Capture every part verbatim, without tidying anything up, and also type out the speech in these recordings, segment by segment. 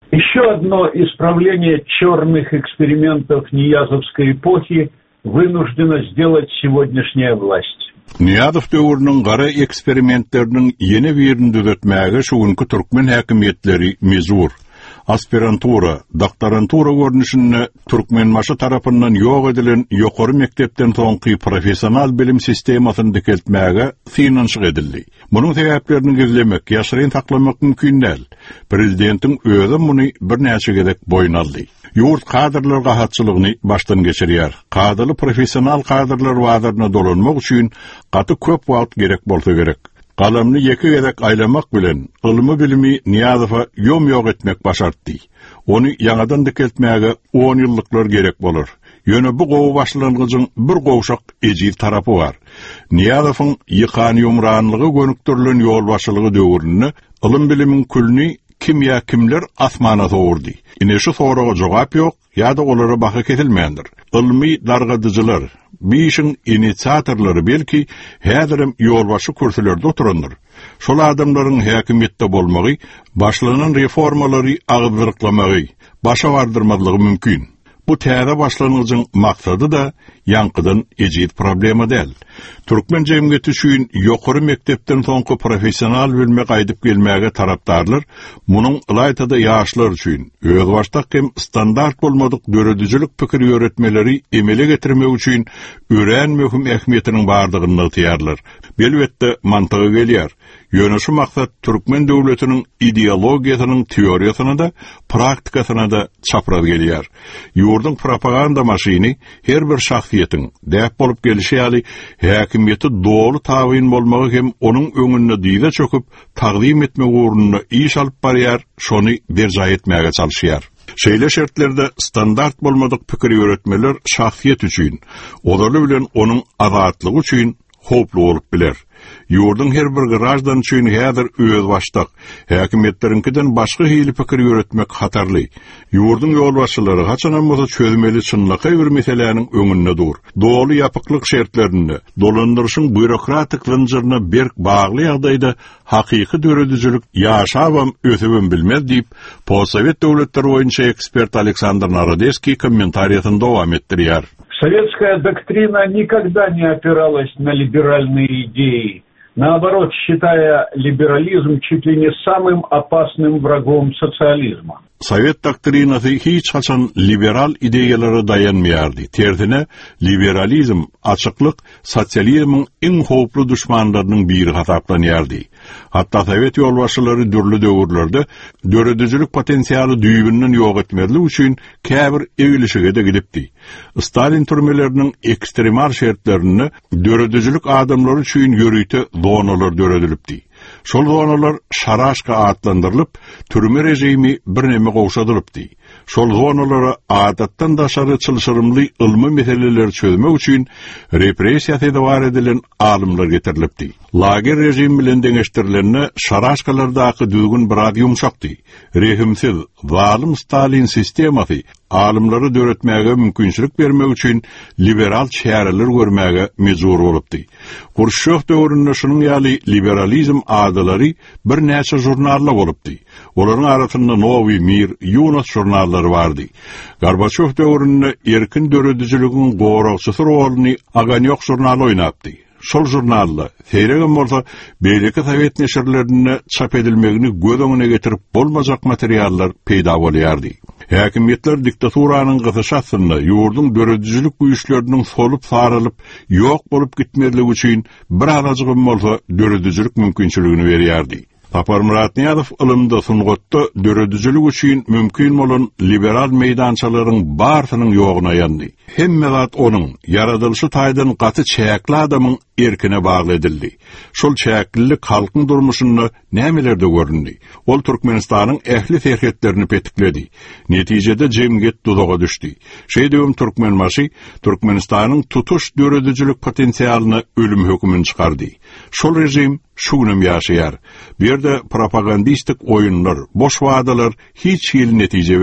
Еще одно исправление черных экспериментов Ниязовской эпохи вынуждена сделать сегодняшняя власть. Niyazov döwrüniň gara eksperimentleriniň ýeni birini düzeltmäge şuňky türkmen häkimetleri mezur. Aspirantura, doktorantura görnüşinde Türkmenmaşy tarapyndan ýok edilen ýokary mektepden soňky professional bilim sistemasyny dikeltmäge finansiýa edildi. Munyň sebäplerini gizlemek, ýaşyryn saklamak mümkin däl. Prezidentiň özü muny bir näçe gedek boyun aldy. Ýurt kadrlar gahatçylygyny başdan geçirýär. Kadyly professional kadrlar wadyryna dolanmak üçin gaty köp wagt gerek bolsa gerek. Galamny ýeki gedek aylamak bilen ylmy bilimi Niyazowa ýom ýok etmek başartdy. Ony ýangadan dikeltmäge on ýyllyklar gerek bolar. Ýöne bu gowy başlangıjyň bir gowşak ejip tarapy bar. Niyazowyň ýykan ýumranlygy gönüktirilen ýol başlygy döwründe ylym bilimiň külni kim ya kimler asmana soğurdi. Ine şu soruğa cevap yok, ya da olara bakı kesilmeyendir. Ilmi dargadıcılar, bir işin inisiatorları belki hedirim yolbaşı kürsülerde oturundur. Şol adamların hakimiyette bolmagy, başlanan reformaları agızdırıklamagy, başa vardırmadığı mümkün. Bu täze başlanıjyň maksady da ýankydan ejit problemi däl. Türkmen jemgyýeti üçin ýokary mektepden soňky professional bilme gaýdyp gelmäge tarapdarlar, munyň ýaýtada ýaşlar üçin öz başda hem standart bolmadyk döredüjilik pikir öğretmeleri emele getirmek üçin ören möhüm ähmiýetiniň bardygyny ýaýarlar. Belbetde mantygy gelýär. Ýöne şu maksat Türkmen döwletiniň ideologiýasynyň teoriýasyna da, praktikasyna da çapraz gelýär. Ýurdun propaganda maşini her bir şahsiýetiň däp bolup gelişi ýaly häkimiýeti dogry tabyn bolmagy hem onuň öňünde diýde çöküp taqdim etmek uğrunda iş alyp barýar, şony berja etmäge çalyşýar. Şeýle şertlerde standart bolmadyk pikir öğretmeler şahsiýet üçin, olary bilen onuň azatlygy üçin hoplu bolup biler. Ýurdun her bir garajdan üçin häzir öz başdak, häkimetleriňkinden başga hili pikir öğretmek hatarly. Ýurdun ýolbaşçylary haçanam bolsa çözmeli çynlyky bir meseleniň öňünde dur. Dogly ýapyklyk şertlerini, dolandyryşyň bürokratik zynjyryna berk bagly ýagdaýda hakyky döredüjilik ýaşabam ösebim bilmez diýip, Possovet döwletleri boýunça ekspert Александр Народецкий комментариясында dowam etdirýär. Советская доктрина никогда не опиралась на либеральные идеи, наоборот, считая либерализм чуть ли не самым опасным врагом социализма. Sovet doktrinasy hiç haçan liberal ideýalary dayanmaýardy. Tersine liberalizm, açyklyk sosializmiň iň howply düşmanlarynyň biri hasaplanýardy. Hatta Sovet ýolbaşçylary dürli döwürlerde döredüjilik potensialy düýbünden ýok etmeli üçin käbir egilişige de gidipdi. Stalin türmeleriniň ekstremal şertlerini döredüjilik adamlary üçin ýörüýte zonalar döredilipdi. Şol zonalar şaraşka atlandyrylyp, türme rejimi bir neme gowşadylypdy. Şol zonalara adatdan daşary çylşyrymly ylmy meseleler çözmek üçin repressiýa edewar edilen alymlar getirilipdi. Lager rejim bilen deňeşdirilenne şaraşkalardaky düzgün bir ad ýumşakdy. Rehimsiz, zalim Stalin sistemasy alymlary döretmäge mümkinçilik bermek üçin liberal çäreler görmäge mejbur bolupdy. Khrushchev döwründe şunyň ýaly liberalizm adalary bir näçe jurnallar bolupdy. Olaryň arasynda Nowy Mir, Yunos jurnallary bardy. Gorbaçew döwründe erkin döredüjiligiň goragçysy roluny Aganyok jurnaly oýnapdy. Şol jurnalla seýregen bolsa beýleki Sovet neşirlerine çap edilmegini göz öňüne getirip bolmajak materiallar peýda bolýardy. Häkimetler diktaturanyň gyzyşasynda ýurdun döredüjilik güýçleriniň solup saralyp ýok bolup gitmediligi üçin bir arajygym bolsa döredüjilik mümkinçiligini berýärdi. Tapar Murat Niyazov ılımda sungatda döredüjilik üçin mümkin bolan liberal meýdançalaryň barsynyň ýogyna ýandy. Hemme zat onuň yaradylşy taýdan gaty çäkli adamyň erkine bagly edildi. Şol çäklilik halkyň durmuşynda nämelerde göründi? Ol Türkmenistanyň ähli serhetlerini petikledi. Netijede jemgyýet duzaga düşdi. Şeýdegim Türkmenmaşy Türkmenistanyň tutuş döredüjilik potensialyny ölüm hökmüni çykardy. Şol rejim şuňam ýaşaýar. Bir de propagandistik oyunlar, boş wadalar hiç hil netije vermez.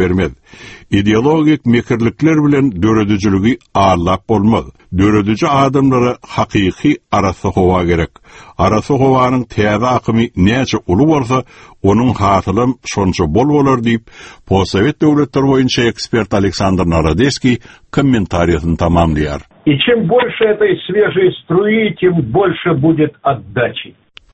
Ideologik mekirlikler bilen döredücülügi ağırlap bolmaz. Döredücü adamlara hakiki arası hova gerek. Arası hovanın täze akımı näçe ulu bolsa, onun hatylam şonça bol bolar diýip, Postsovet döwletler boýunça ekspert Александр Народецкий комментариясын тамамлýar. И чем больше этой свежей струи, тем больше будет отдачи.